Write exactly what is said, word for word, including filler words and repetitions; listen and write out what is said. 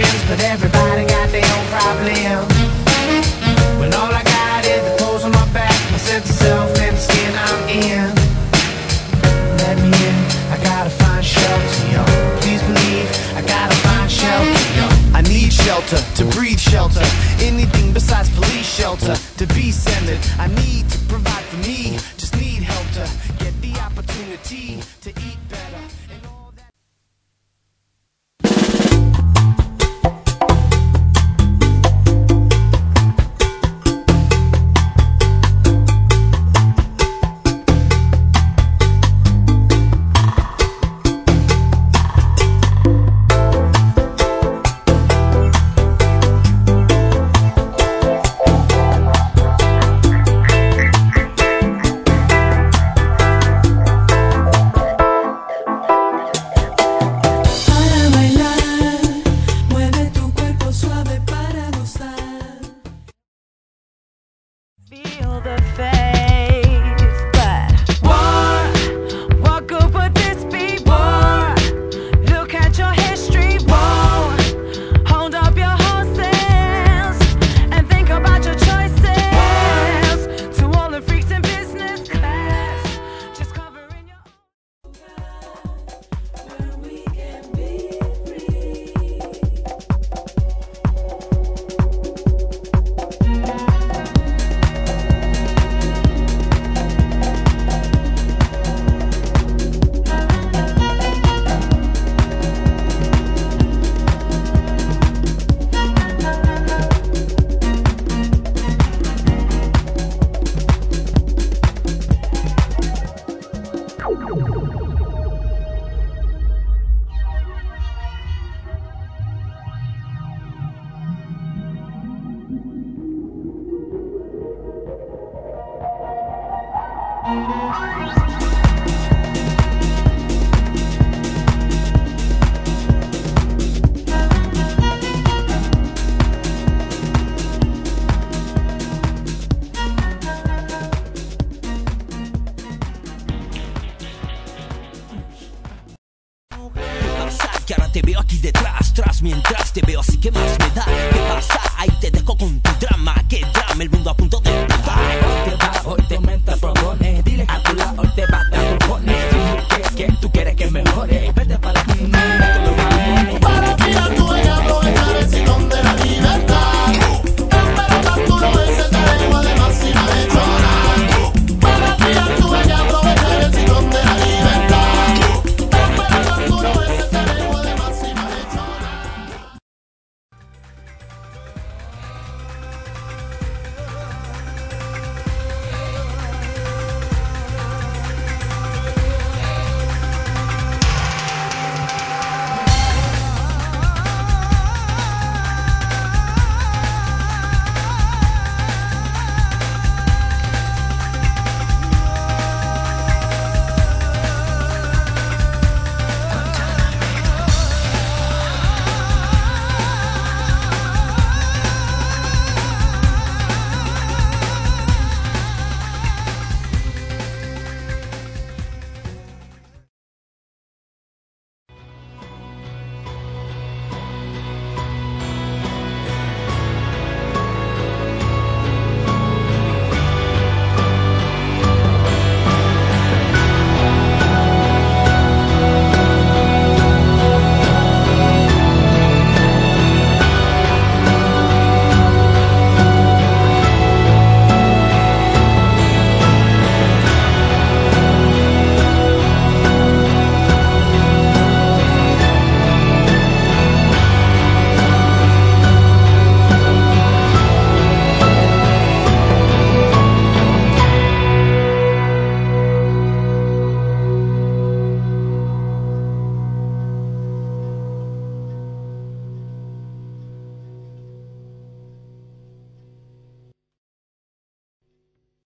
friends, but everybody got their own problems. When all I got is the clothes on my back, my sense of self, and the skin I'm in. Let me in, I gotta find shelter, yo. Please believe, I gotta find shelter, yo. I need shelter, to breathe shelter. Anything besides police shelter. To be centered, I need to provide for me. Just need help to get the opportunity to eat better and all that. Que ahora te veo aquí detrás, tras mientras te veo así que más me da. ¿Qué pasa? Ahí te dejo con tu drama, que drama, el mundo a punto de explotar.